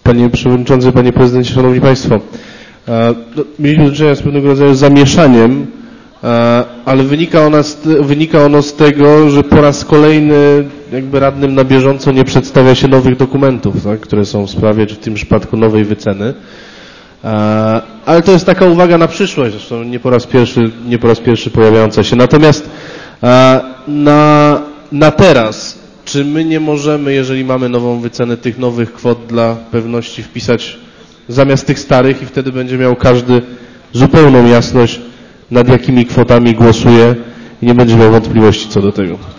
Panie Przewodniczący, Panie Prezydencie, Szanowni Państwo. Mieliśmy do czynienia z pewnego rodzaju zamieszaniem, ale wynika ono z tego, że po raz kolejny jakby radnym na bieżąco nie przedstawia się nowych dokumentów, tak, które są w sprawie, czy w tym przypadku nowej wyceny. Ale to jest taka uwaga na przyszłość, zresztą nie po raz pierwszy pojawiająca się. Natomiast na teraz, czy my nie możemy, jeżeli mamy nową wycenę, tych nowych kwot dla pewności wpisać zamiast tych starych i wtedy będzie miał każdy zupełną jasność, nad jakimi kwotami głosuje i nie będzie miał wątpliwości co do tego.